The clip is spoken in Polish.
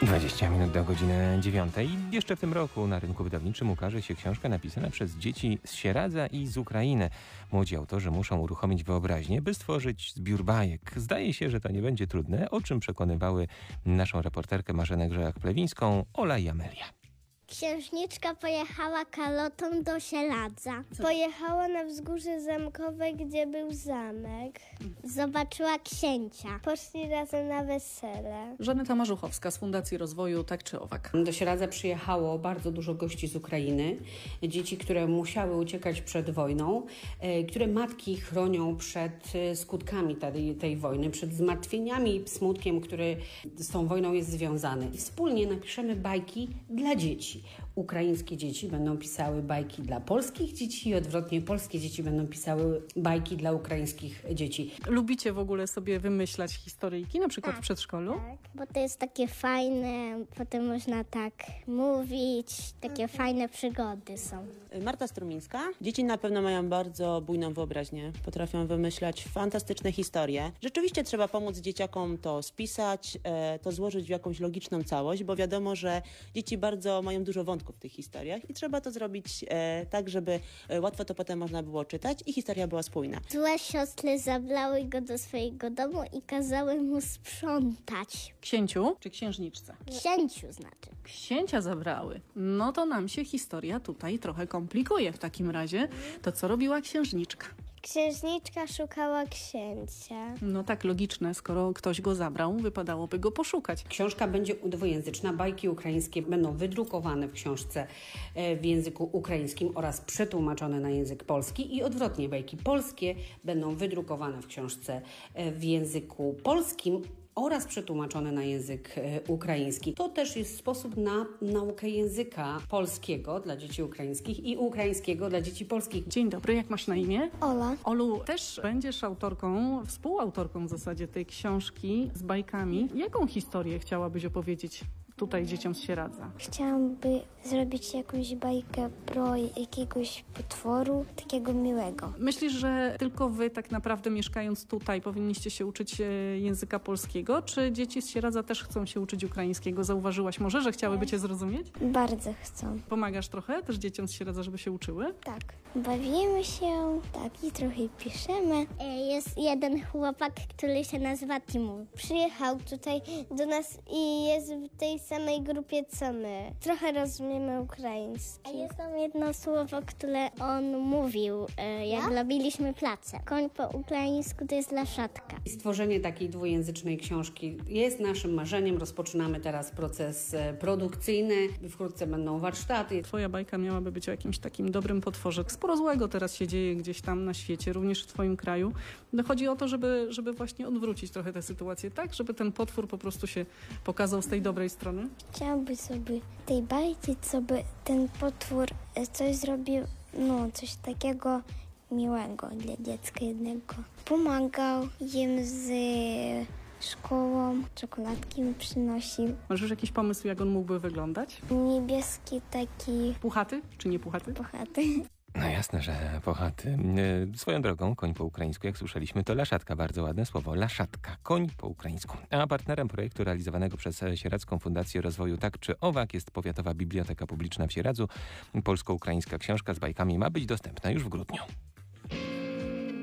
20 minut do godziny 9. Jeszcze w tym roku na rynku wydawniczym ukaże się książka napisana przez dzieci z Sieradza i z Ukrainy. Młodzi autorzy muszą uruchomić wyobraźnię, by stworzyć zbiór bajek. Zdaje się, że to nie będzie trudne, o czym przekonywały naszą reporterkę Marzenę Grzechak-Plewińską, Ola i Amelia. Księżniczka pojechała kalotą do Sieradza. Pojechała na wzgórze zamkowe, gdzie był zamek. Zobaczyła księcia. Poszli razem na wesele. Żaneta Marzuchowska z Fundacji Rozwoju Tak czy Owak. Do Sieradza przyjechało bardzo dużo gości z Ukrainy. Dzieci, które musiały uciekać przed wojną, które matki chronią przed skutkami tej wojny, przed zmartwieniami i smutkiem, który z tą wojną jest związany. I wspólnie napiszemy bajki dla dzieci. Ukraińskie dzieci będą pisały bajki dla polskich dzieci i odwrotnie polskie dzieci będą pisały bajki dla ukraińskich dzieci. Lubicie w ogóle sobie wymyślać historyjki, na przykład w przedszkolu? Tak, bo to jest takie fajne, potem można tak mówić, takie fajne przygody są. Marta Strumińska. Dzieci na pewno mają bardzo bujną wyobraźnię. Potrafią wymyślać fantastyczne historie. Rzeczywiście trzeba pomóc dzieciakom to spisać, to złożyć w jakąś logiczną całość, bo wiadomo, że dzieci bardzo mają dużo wątków w tych historiach i trzeba to zrobić tak, żeby łatwo to potem można było czytać i historia była spójna. Złe siostry zabrały go do swojego domu i kazały mu sprzątać. Księciu czy księżniczce? Księciu znaczy. Księcia zabrały. No to nam się historia tutaj trochę komplikuje w takim razie. To co robiła księżniczka? Księżniczka szukała księcia. No tak logiczne, skoro ktoś go zabrał, wypadałoby go poszukać. Książka będzie dwujęzyczna. Bajki ukraińskie będą wydrukowane w książce w języku ukraińskim oraz przetłumaczone na język polski i odwrotnie, bajki polskie będą wydrukowane w książce w języku polskim oraz przetłumaczone na język ukraiński. To też jest sposób na naukę języka polskiego dla dzieci ukraińskich i ukraińskiego dla dzieci polskich. Dzień dobry, jak masz na imię? Ola. Olu, też będziesz autorką, współautorką w zasadzie tej książki z bajkami. Jaką historię chciałabyś opowiedzieć tutaj dzieciom z Sieradza? Chciałam zrobić jakąś bajkę pro jakiegoś potworu, takiego miłego. Myślisz, że tylko wy tak naprawdę mieszkając tutaj powinniście się uczyć języka polskiego, czy dzieci z Sieradza też chcą się uczyć ukraińskiego? Zauważyłaś może, że chciałyby cię zrozumieć? Bardzo chcą. Pomagasz trochę też dzieciom z Sieradza, żeby się uczyły? Tak. Bawimy się, tak, i trochę piszemy. Jest jeden chłopak, który się nazywa Timur. Przyjechał tutaj do nas i jest w tej samej grupie co my. Trochę rozumiemy ukraiński. A jest tam jedno słowo, które on mówił, jak robiliśmy place. Koń po ukraińsku to jest laszatka. Stworzenie takiej dwujęzycznej książki jest naszym marzeniem. Rozpoczynamy teraz proces produkcyjny. Wkrótce będą warsztaty. Twoja bajka miałaby być o jakimś takim dobrym potworze. Sporo złego teraz się dzieje gdzieś tam na świecie, również w twoim kraju. No chodzi o to, żeby właśnie odwrócić trochę tę sytuację, tak? Żeby ten potwór po prostu się pokazał z tej dobrej strony. Chciałabym sobie tej bajki, co by ten potwór coś zrobił, no coś takiego miłego dla dziecka jednego. Pomagał im z szkołą, czekoladki mi przynosił. Masz już jakiś pomysł, jak on mógłby wyglądać? Niebieski taki Puchaty czy nie puchaty? bohaty. No jasne, że pochaty. Swoją drogą, koń po ukraińsku, jak słyszeliśmy, to laszatka, bardzo ładne słowo, laszatka, koń po ukraińsku. A partnerem projektu realizowanego przez Sieradzką Fundację Rozwoju Tak czy Owak jest Powiatowa Biblioteka Publiczna w Sieradzu. Polsko-ukraińska książka z bajkami ma być dostępna już w grudniu.